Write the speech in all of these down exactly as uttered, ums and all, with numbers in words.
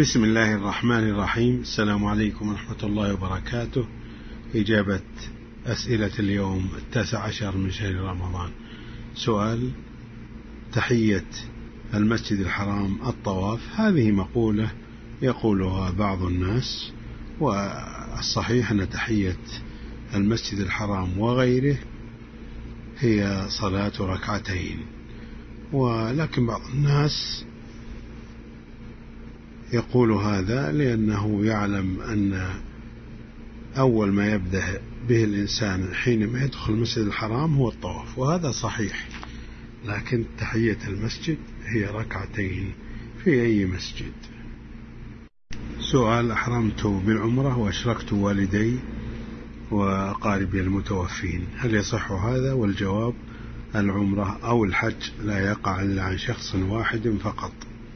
بسم الله الرحمن الرحيم. السلام عليكم ورحمة الله وبركاته. إجابة أسئلة اليوم التاسع عشر من شهر رمضان. سؤال: تحية المسجد الحرام الطواف، هذه مقولة يقولها بعض الناس، والصحيح أن تحية المسجد الحرام وغيره هي صلاة ركعتين، ولكن بعض الناس يقول هذا لأنه يعلم أن أول ما يبدأ به الإنسان حينما يدخل المسجد الحرام هو الطواف، وهذا صحيح، لكن تحية المسجد هي ركعتين في أي مسجد. سؤال: أحرمت بالعمرة وأشركت والدي وأقاربي المتوفين، هل يصح هذا؟ والجواب: العمرة أو الحج لا يقع إلا عن شخص واحد فقط،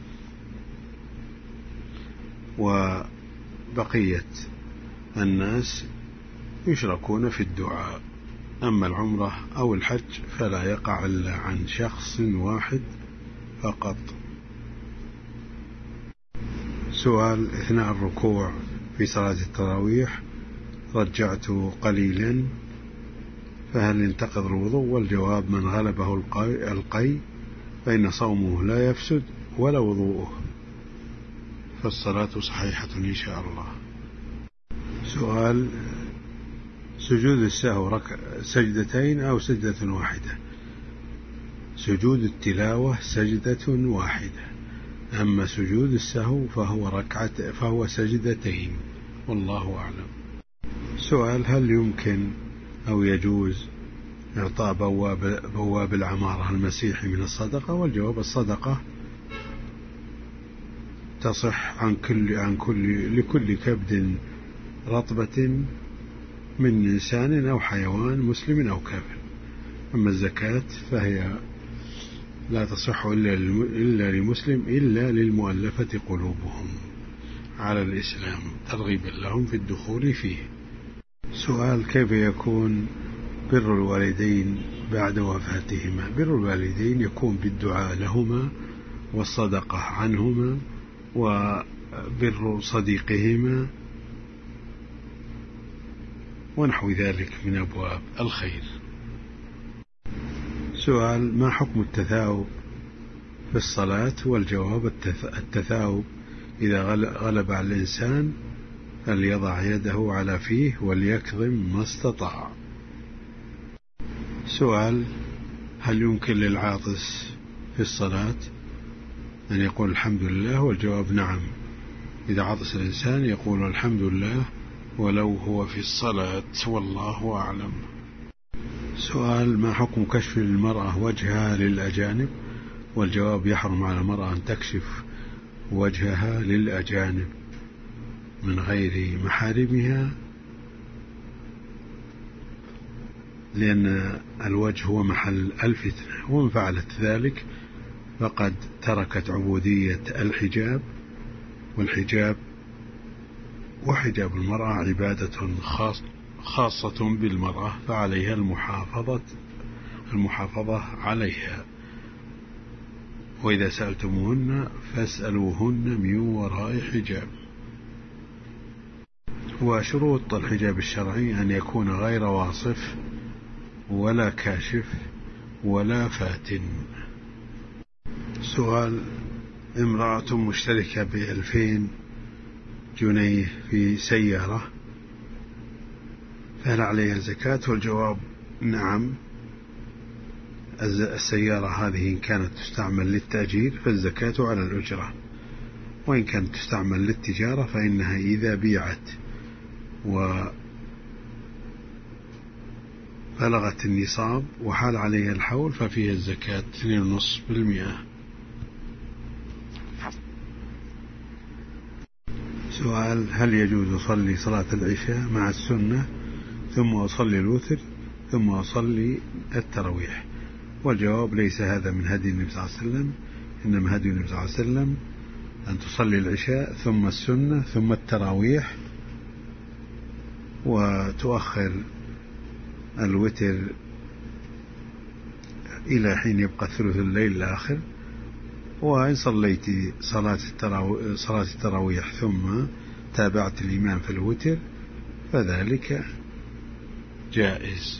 وبقية الناس يشركون في الدعاء، أما العمرة أو الحج فلا يقع إلا عن شخص واحد فقط. سؤال: أثناء الركوع في صلاة التراويح رجعت قليلا، فهل ينتقض الوضوء؟ والجواب: من غلبه القي فإن صومه لا يفسد ولا وضوءه، فالصلاة صحيحة إن شاء الله. سؤال: سجود السهو رك... سجدتين أو سجدة واحدة؟ سجود التلاوة سجدة واحدة، أما سجود السهو فهو ركعة فهو سجدتين، والله أعلم. سؤال: هل يمكن أو يجوز إعطاء بواب, بواب العمارة المسيحي من الصدقة؟ والجواب: الصدقة تصح عن كل عن كل لكل كبد رطبة من إنسان أو حيوان مسلم أو كافر، أما الزكاة فهي لا تصح إلا للمسلم إلا للمؤلفة قلوبهم على الإسلام ترغيبا لهم في الدخول فيه. سؤال: كيف يكون بر الوالدين بعد وفاتهما؟ بر الوالدين يكون بالدعاء لهما والصدقة عنهما وبر صديقهما ونحو ذلك من أبواب الخير. سؤال: ما حكم التثاؤب في الصلاة؟ والجواب: التثاؤب إذا غلب على الإنسان فليضع يده على فيه وليكظم ما استطاع. سؤال: هل يمكن للعاطس في الصلاة أن يقول الحمد لله؟ والجواب: نعم، إذا عطس الإنسان يقول الحمد لله ولو هو في الصلاة، والله أعلم. سؤال: ما حكم كشف المرأة وجهها للأجانب؟ والجواب: يحرم على المرأة أن تكشف وجهها للأجانب من غير محارمها، لأن الوجه هو محل الفتنة، ومن فعلت ذلك فقد تركت عبودية الحجاب، والحجاب وحجاب المرأة عبادة خاص خاصة بالمرأة، فعليها المحافظة المحافظة عليها. وإذا سألتموهن فاسألوهن من وراء حجاب. وشروط الحجاب الشرعي أن يكون غير واصف ولا كاشف ولا فاتن. سؤال: امرأة مشتركة بألفين جنيه في سيارة، فهل عليها زكاة؟ والجواب: نعم، السيارة هذه إن كانت تستعمل للتأجير فالزكاة على الأجرة، وإن كانت تستعمل للتجارة فإنها إذا بيعت وبلغت النصاب وحال عليها الحول ففيها الزكاة اثنين فاصلة خمسة بالمئة. سؤال: هل يجوز أصلي صلاة العشاء مع السنة ثم أصلي الوتر ثم أصلي التراويح؟ والجواب: ليس هذا من هدي النبي صلى الله عليه وسلم، إنما هدي النبي صلى الله عليه وسلم أن تصلي العشاء ثم السنة ثم التراويح، وتؤخر الوتر إلى حين يبقى ثلث الليل الآخر، وإن صليت صلاة التراويح, صلاة التراويح ثم تابعت الإمام في الوتر فذلك جائز،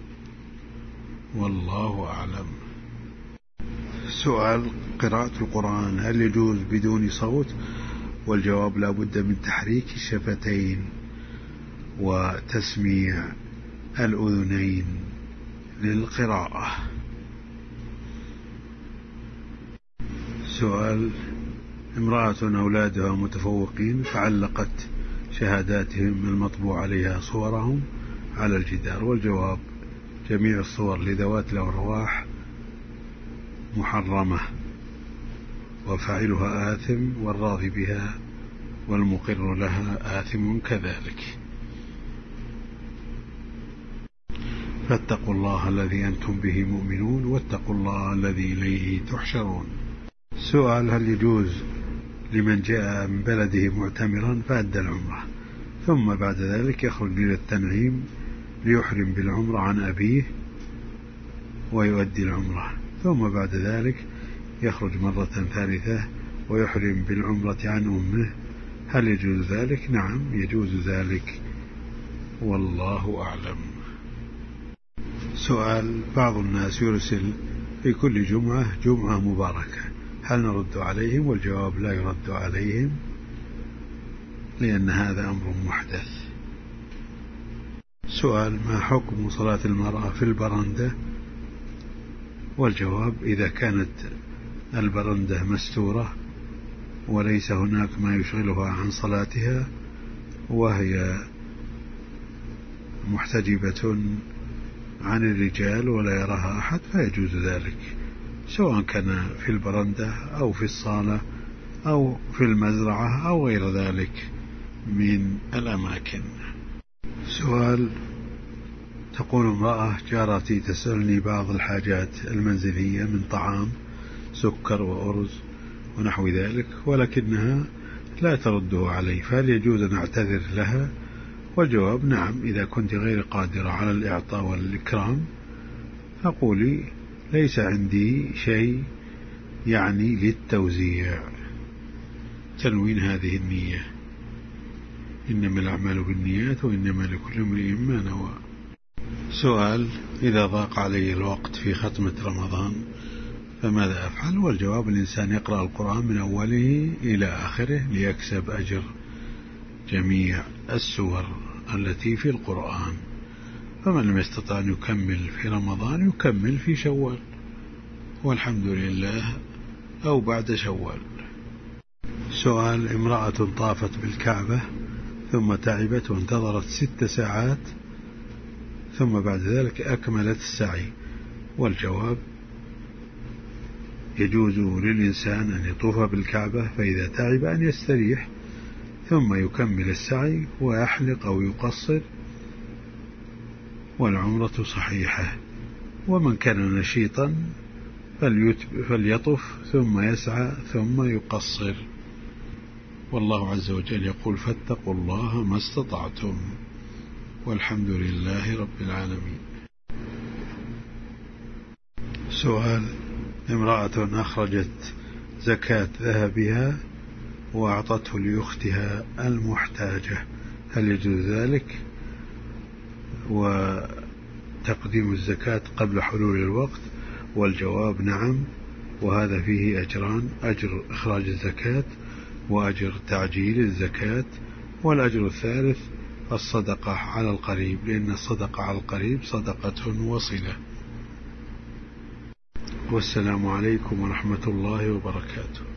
والله أعلم. سؤال: قراءة القرآن هل يجوز بدون صوت؟ والجواب: لا بد من تحريك الشفتين وتسميع الأذنين للقراءة. سؤال: امرأة أولادها متفوقين فعلقت شهاداتهم المطبوع عليها صورهم على الجدار، والجواب: جميع الصور لذوات الأرواح محرمة، وفاعلها آثم، والراضي بها والمقر لها آثم كذلك. فاتقوا الله الذي أنتم به مؤمنون، واتقوا الله الذي إليه تحشرون. سؤال: هل يجوز لمن جاء من بلده معتمرا فأدى العمرة ثم بعد ذلك يخرج إلى التنعيم ليحرم بالعمرة عن أبيه ويؤدي العمرة، ثم بعد ذلك يخرج مرة ثالثة ويحرم بالعمرة عن أمه، هل يجوز ذلك؟ نعم يجوز ذلك، والله أعلم. سؤال: بعض الناس يرسل في كل جمعة جمعة مباركة، هل نرد عليهم؟ والجواب: لا يرد عليهم، لأن هذا أمر محدث. سؤال: ما حكم صلاة المرأة في البرندة؟ والجواب: إذا كانت البرندة مستورة وليس هناك ما يشغلها عن صلاتها وهي محتجبة عن الرجال ولا يراها أحد فيجوز ذلك، سواء كان في البرندة أو في الصالة أو في المزرعة أو غير ذلك من الأماكن. سؤال: تقول امرأة: جارتي تسألني بعض الحاجات المنزلية من طعام سكر وأرز ونحو ذلك ولكنها لا ترده علي، فهل يجوز أن أعتذر لها؟ والجواب: نعم، إذا كنت غير قادرة على الإعطاء والإكرام فقولي: ليس عندي شيء يعني للتوزيع، تنوين هذه النية، إنما الأعمال بالنيات وإنما لكل امرئ ما نوى. سؤال: إذا ضاق علي الوقت في ختمة رمضان فماذا أفعل؟ والجواب: الإنسان يقرأ القرآن من أوله إلى آخره ليكسب أجر جميع السور التي في القرآن، فمن لم يستطع أن يكمل في رمضان يكمل في شوال، والحمد لله، أو بعد شوال. سؤال: امرأة طافت بالكعبة ثم تعبت وانتظرت ست ساعات ثم بعد ذلك أكملت السعي، والجواب: يجوز للإنسان أن يطوف بالكعبة فإذا تعب أن يستريح ثم يكمل السعي ويحلق أو يقصر، والعمرة صحيحة. ومن كان نشيطا فليطف ثم يسعى ثم يقصر، والله عز وجل يقول: فاتقوا الله ما استطعتم، والحمد لله رب العالمين. سؤال: امرأة أخرجت زكاة ذهبها وأعطته لأختها المحتاجة، هل يجوز ذلك؟ وتقديم الزكاة قبل حلول الوقت؟ والجواب: نعم، وهذا فيه أجران: أجر إخراج الزكاة وأجر تعجيل الزكاة، والأجر الثالث الصدقة على القريب، لأن الصدقة على القريب صدقة وصلة. والسلام عليكم ورحمة الله وبركاته.